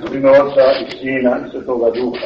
U ime Oca i Sina i Svetoga Duha.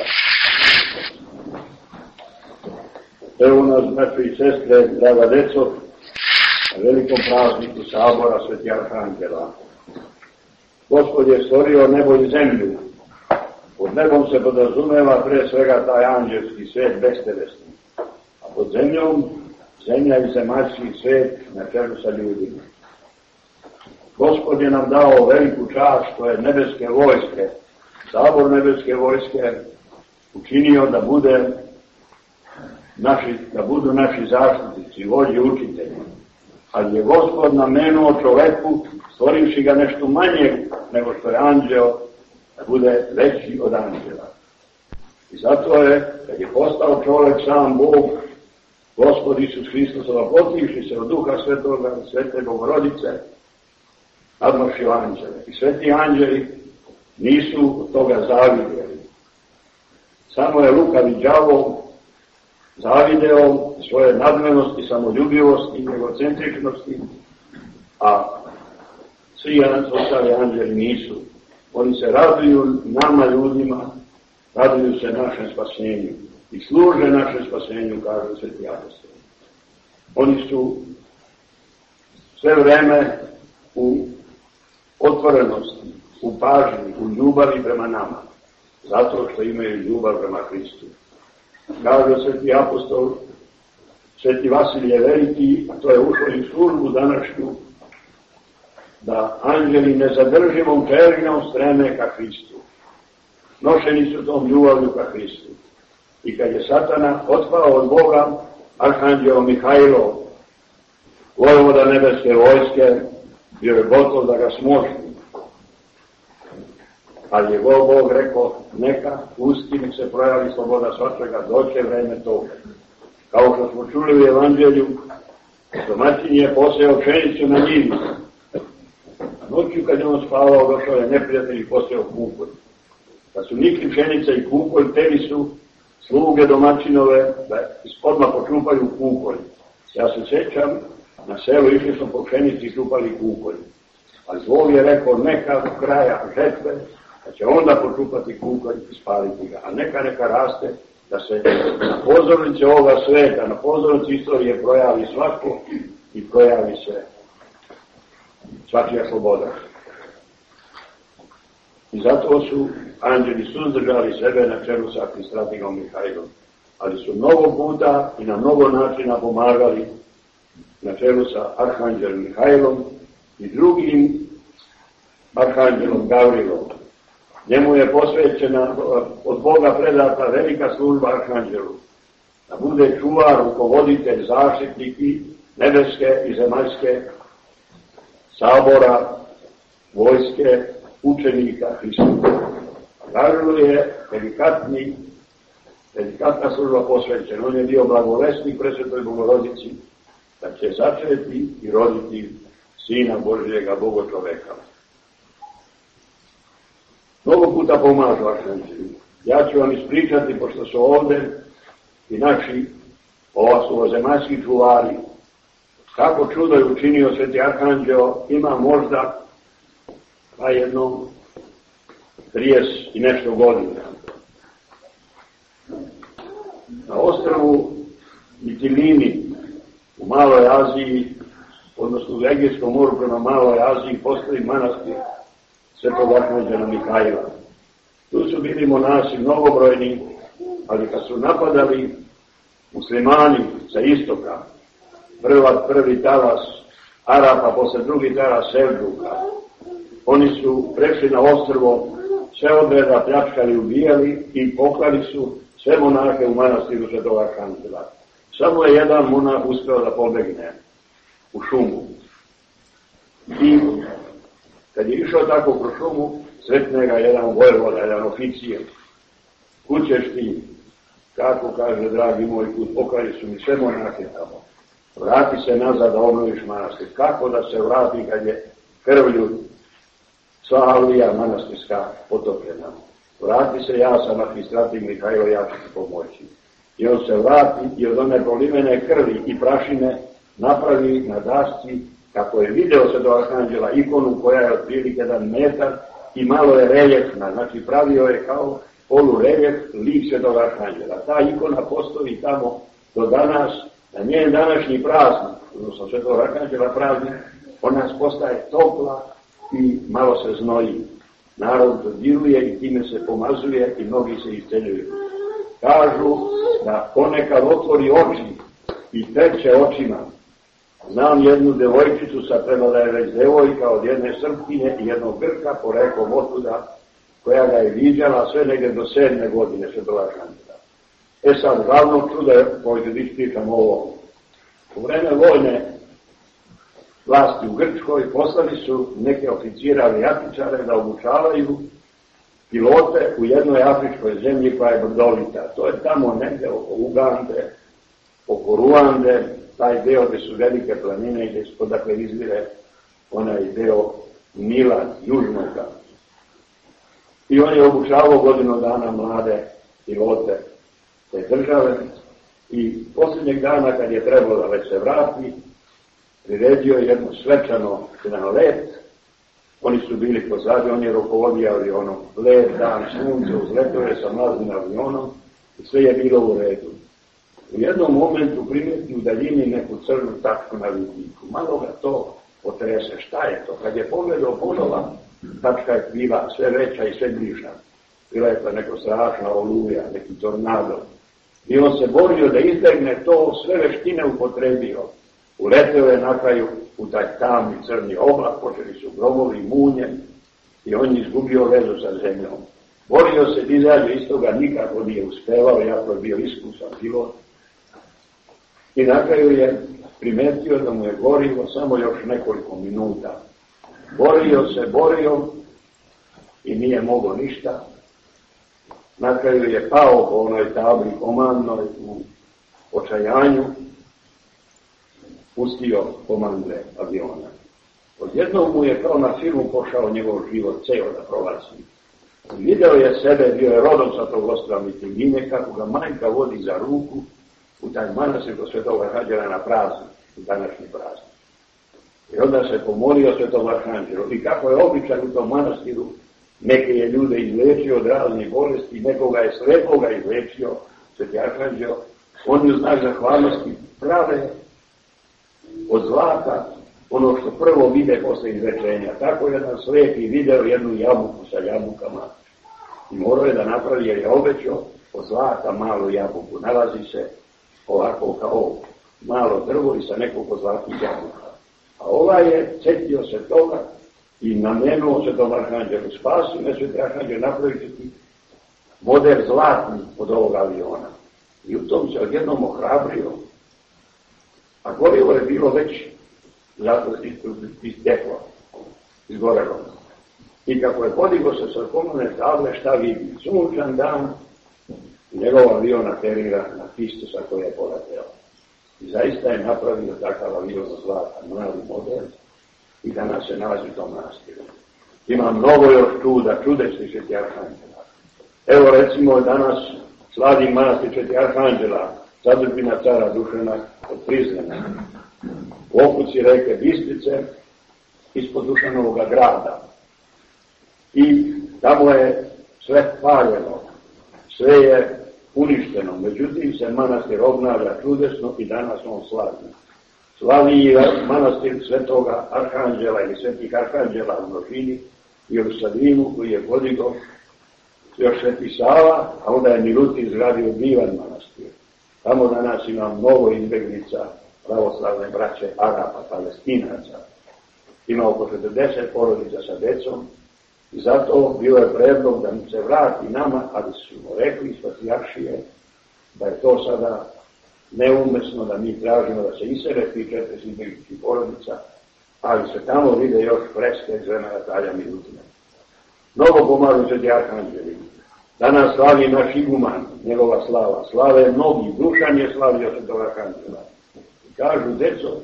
Evo nas, braćo i sestre, draga deco, na velikom prazniku Sabora Svetih Arhangela. Gospod je stvorio nebo i zemlju. Pod nebom se podrazumeva pre svega taj anđelski svet bestelesni, a pod zemljom zemlja i zemaljski svet na čelu sa ljudima. Gospod je nam dao veliku čast, to je nebeske vojske, sabor nebeske vojske učinio da budu naši zaštitnici, vođi, učitelji. Ali je Gospod namenuo čoveku, stvorivši ga nešto manje nego što je anđeo, da bude veći od anđela. I zato je, kad je postao čovek sam Bog, Gospod Isus Hristos, opotivši se od Duha Svetoga, Svete Bogorodice, nadmašio anđele. I sveti anđeli nisu od toga zavidjeli. Samo je lukavi đavo zavideo svoje nadmenosti, samoljubivosti, egocentričnosti, a svi ostali anđeli nisu. Oni se raduju nama ljudima, raduju se našem spasenju i služe našem spasenju, kažu sveti apostoli. Oni su sve vreme u otvorenosti, u pažnji, u ljubavi prema nama, zato što imaju ljubav prema Hristu. Kaže sveti apostol, sveti Vasilije Veliki, a to je ušlo i službu današnju, da anđeli nezadrživom čežnjom streme ka Hristu. Nošeni su tom ljubavlju ka Hristu. I kad je Satana otpao od Boga, arhanđeo Mihajlo, vojvoda nebeske vojske, bio je gotov da ga smoži. Ali je Bog rekao, neka pusti, nek se projavi sloboda svačega, doće vreme toga. Kao što smo čuli u Evanđelju, domaćin je posejao pšenicu na njivi. A noću kad je on spavao, došao je neprijatelj i posejao kukolj. Kad su nikli pšenica i kukolj, teli su sluge domaćinove da odmah počupaju kukolj. Ja se sjećam, na selu išli smo po pšenici i čupali kukolj. Ali Bog je rekao, neka do kraja žetve, da će onda počupati kukolj i spaliti ga. A neka raste, da se na pozornici ovoga sveta, na pozornici istorije projavi svako i projavi se svačija sloboda. I zato su anđeli suzdržali sebe na čelu sa arhistratigom Mihajlom. Ali su mnogo puta i na mnogo načina pomagali na čelu sa arhanđelom Mihajlom i drugim arhanđelom Gavrilom. Njemu je posvećena od Boga predata velika služba arhanđelu, da bude čuvar, rukovoditelj, zaštitnik i nebeske i zemaljske sabora, vojske, učenika Hrista. Gavrilu je delikatna služba posvećena. On je bio blagovesnik Presvetoj Bogorodici, da će začeti i roditi Sina Božjega, Boga čoveka. Mnogo puta pomažu arhanđeli. Ja ću vam ispričati, pošto su ovdje i naši ovozemaljski čuvari, kako čudo je učinio sveti arhanđeo, ima možda jedno 30 i nešto godina. Na ostrvu Mitilini u Maloj Aziji, odnosno u Egejskom moru prema Maloj Aziji, postoji manastir Svetog arhanđela Mihajla. Tu su bili monasi mnogobrojni, ali kad su napadali muslimani sa istoka, prvi talas Arapa, posle drugi talas Selđuka, oni su prešli na ostrvo, sve odreda pljačkali, ubijali i poklali su sve monahe u manastiru Svetog arhanđela. Samo je jedan monah uspeo da pobegne u šumu. I kad je išao tako kroz šumu, sretne ga jedan vojvoda, jedan oficir. Kućeš ti, kako kaže, dragi moj, poklali su mi sve monahe tamo. Vrati se nazad da obnoviš manastir. Kako da se vrati kad je krvlju sva avlija manastirska potopljena? Vrati se, ja sam arhistratig Mihajlo, ja ću ti pomoći. I on se vrati i od one prolivene krvi i prašine napravi na dasci, kako je video se do arhanđela ikonu koja je otprilike 1 metar i malo je reljefna, znači pravio je kao polureljef lik Svetog Arhanđela. Ta ikona postoji tamo do danas, na njen današnji praznik, odnosno Svetog Arhanđela praznik, ona postaje topla i malo se znoji. Narod dodiruje i time se pomazuje i mnogi se isceljuju. Kažu da ponekad otvori oči i teče očima. Znam jednu devojčicu, sad treba da je već devojka, od jedne Srpkinje i jednog Grka, poreklom otuda, koja ga je viđala sve negdje do 7. godine Svetog Arhanđela. Sad, glavno čudo je, koji da ispričam ovo, u vreme vojne vlasti u Grčkoj poslali su neke oficire avijatičare da obučavaju pilote u jednoj afričkoj zemlji koja je brdovita. To je tamo negdje oko Ugande, oko Ruande, taj deo gdje su velike planine, gdje su odakle izvire onaj deo Nila, južnoga. I on je obučavao godinu dana mlade pilote te države i posljednjeg dana kad je trebalo da već se vrati, priredio jedno svečano jedan let. Oni su bili pozadi, on je rukovodio avionom. Let, dan, sunce, uzletio je sa mlaznim avionom i sve je bilo u redu. U jednom momentu primeti u daljini neku crnu tačku na vidiku. Malo ga to potrese. Šta je to? Kad je pogledao ponova, tačka je bila sve veća i sve bliža. Bila je to neka strašna oluja, neki tornado. I on se borio da izdegne to, sve veštine upotrebio. Uleteo je na kraju u taj tamni crni oblak, počeli su gromovi, munje i on je izgubio vezu sa zemljom. Borio se da izađe iz toga, nikako nije uspevao, jako je bio iskusan pilot. I na kraju je primetio da mu je gorivo samo još nekoliko minuta. Borio i nije mogao ništa. Na kraju je pao po onoj tabli komandnoj u očajanju, pustio komandre aviona. Odjednom mu je kao na filmu pošao njegov život ceo da prolazi. Video je sebe, bio je rodom sa tog ostrva Mitilgine, kako ga majka vodi za ruku u taj manastir do Svetog Arhanđela na praznik, u današnji praznik. I onda se pomolio Svetom Arhanđelu. I kako je običan u tom manastiru, neke je ljude izlečio od raznih bolesti, nekoga je slepoga izlečio, Sveti Arhanđel. Oni u znak zahvalnosti prave od zlata ono što prvo vide posle izlečenja. Tako jedan slepi video jednu jabuku sa jabukama i morao je da napravi, jer je obećao od zlata malu jabuku. Nalazi se ovako kao malo drvo i sa nekoliko zlatnih jabuka. A ovaj je cetio se toga i namenuo se tom Arhanđelu. Spasi me Sveti Arhanđel, napraviti ti model zlatni od ovog aviona. I u tom se odjednom ohrabrio. A gorivo je bilo već isteklo, izgorelo. I kako je podigao se sa komune table, šta vidi? Sunčan dan, njegov avion aterira na pistu sa koje je poleteo. I zaista je napravio takav avion od zlata, mali model, i danas se nalazi u tom manastiru. Ima mnogo još čuda, čudesnih Sveti Arhanđela. Evo recimo danas slavi manastir Sveti Arhanđela, zadužbina cara Dušana od Prizrena. U okuci reke Bistrice, ispod Dušanovog grada. I tamo je sve paljeno, sve je uništeno. Međutim se manastir obnavlja čudesno i danas on slavi. Slavi manastir Svetoga Arhanđela ili Svetih Arhanđela u množini i Jerusalimu koji je podigao još Sveti Sava, a onda je Milutin izgradio divan manastir. Tamo danas ima mnogo izbjeglica pravoslavne braće Arapa, Palestinaca. Ima oko 40 porodica sa decom i zato bio je predlog da mi se vrati nama, ali su mu rekli iz patrijaršije da je to sada neumesno da mi tražimo da se isele tih 40 izbjegličkih porodica, ali se tamo vide još freske vremena kralja Milutina. Mnogo pomažu Sveti Arhanđeli. Danas slavi naš iguman, njegova slava. Slave mnogi, Dušan je slavio Svetog Arhanđela. I kažu, deco,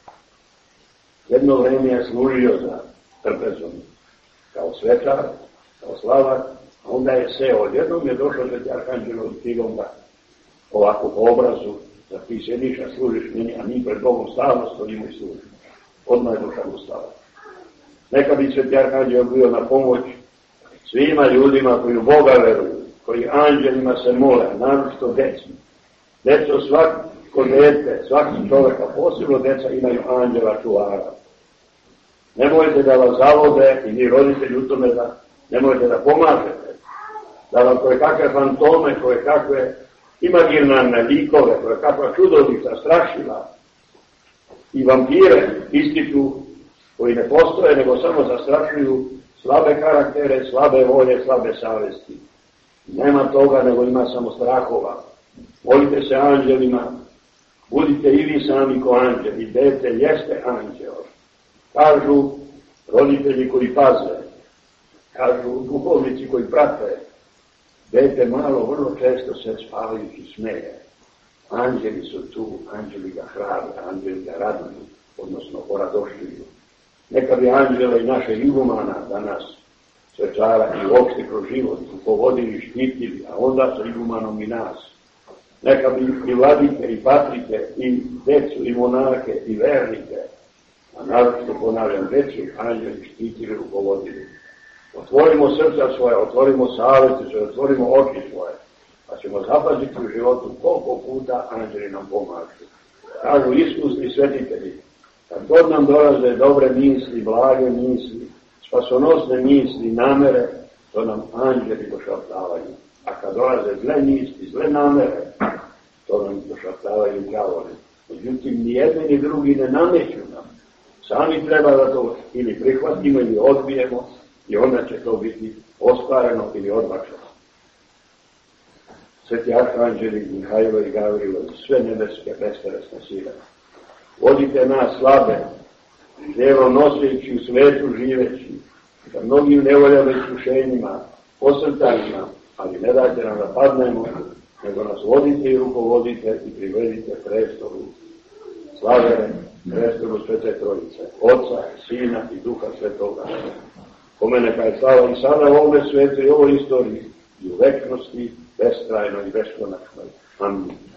jedno vreme je služio za trpezom, kao svečar, kao slavar, a onda je seo. Odjednom je došao Sveti Arhanđel od Tigom da ovako po obrazu, da ti sediš, a služiš meni, a mi pred Bogom stalno stojimo i služimo. Odmah je Dušan ustao. Neka bi Sveti Arhanđel bio na pomoć svima ljudima koji u Boga veruju, koji anđelima se mole, naročito deci. Deco, svako dete, svaki čovjek, a posebno deca, imaju anđela čuvara. Nemojte da vas zavode i vi roditelji u tome da nemojte da pomažete, da vam koje kakve fantome, koje kakve imaginarne likove, koje kakva čudovica, strašila i vampire ističu, koji ne postoje, nego samo zastrašuju slabe karaktere, slabe volje, slabe savesti. Nema toga, nego ima samo strahova. Molite se anđelima, budite i vi sami ko anđeli, dete jeste anđel. Kažu roditelji koji paze, kažu duhovnici koji prate, dete malo vrlo često se spavajući smeje. Anđeli su tu, anđeli ga hrabre, anđeli ga raduju, odnosno oradošljuju. Neka bi anđela i naše igumana danas svečara i uopšte kroz život povodili, štitili, a onda sa igumanom i nas. Neka bi i vladike, i patrike, i decu, i monarhe, i vernike, a naročito ponavljam, decu, anđeli štitili, rukovodili. Otvorimo srca svoje, otvorimo savjesti svoje, otvorimo oči svoje, pa ćemo zapaziti u životu koliko puta anđeli nam pomažu. Kažu iskusni svetitelji, kad god nam dolaze dobre misli, blage misli, spasonosne misli, namere, to nam anđeli došaptavaju. A kad dolaze zle misli, zle namere, to nam došaptavaju đavoli. Međutim, ni jedni ni drugi ne nameću nam. Sami treba da to ili prihvatimo ili odbijemo i onda će to biti ostvareno ili odbačeno. Sveti arhanđeli, Mihajlo i Gavrilo, sve nebeske bestelesne sile. Vodite nas slabe, djelo noseći u svetu živeći, sa mnogim nevoljama i iskušenjima, posrtanjima, ali ne dajte nam da padnemo, nego nas vodite i rukovodite i privedite prestolu slavere, prestolu Svete Trojice, Oca, Sina i Duha Svetoga. Kome neka je slava i sada u ovome svijetu i ovoj istoriji i u večnosti, bestrajnoj i beskonačnoj. Amin.